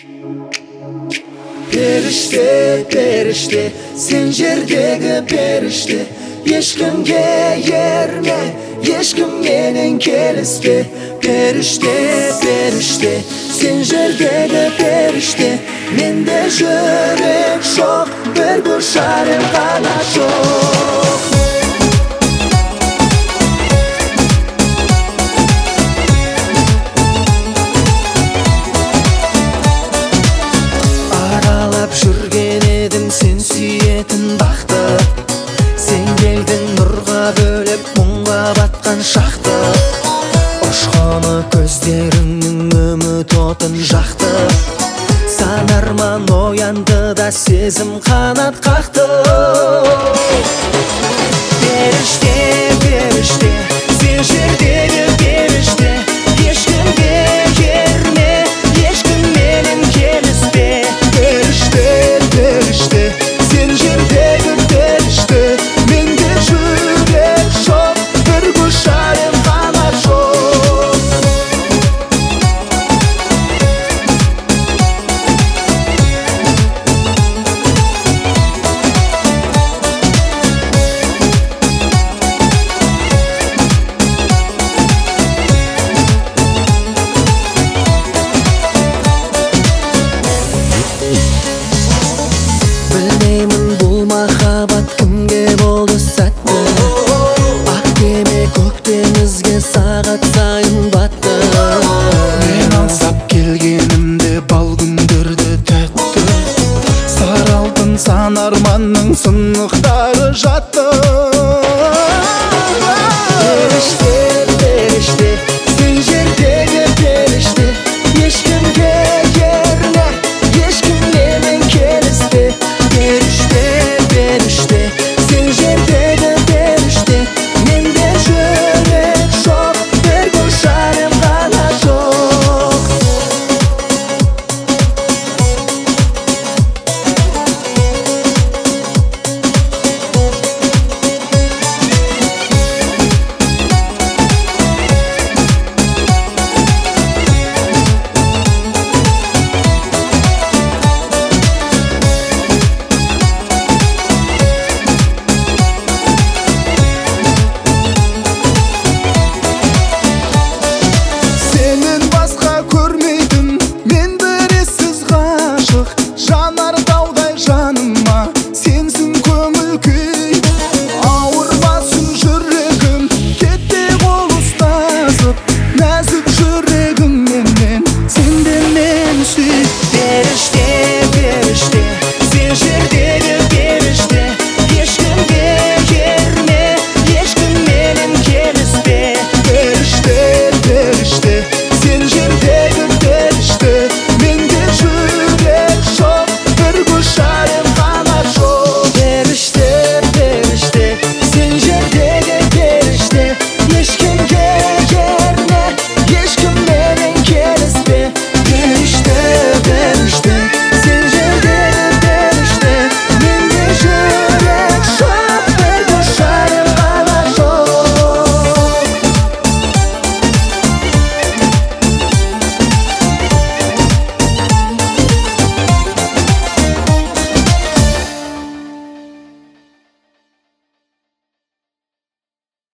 Perişte, perişte, sen jerdegi perişte. Ешкімге ерме, ешкім менен келіспе. Періште, періште, сен жердегі періште. Менде жүрек жоқ, бір көшарым ғана жоқ. Аралап жүрген едім сен сүйетін бақты. Сен келдің нұрға бөліп мұңға батқан шақты. Ұшқыны көздеріңнің үміт отын жақты. Сан арман оянды да сезім қанат қақты. Періште, періште, сен жерде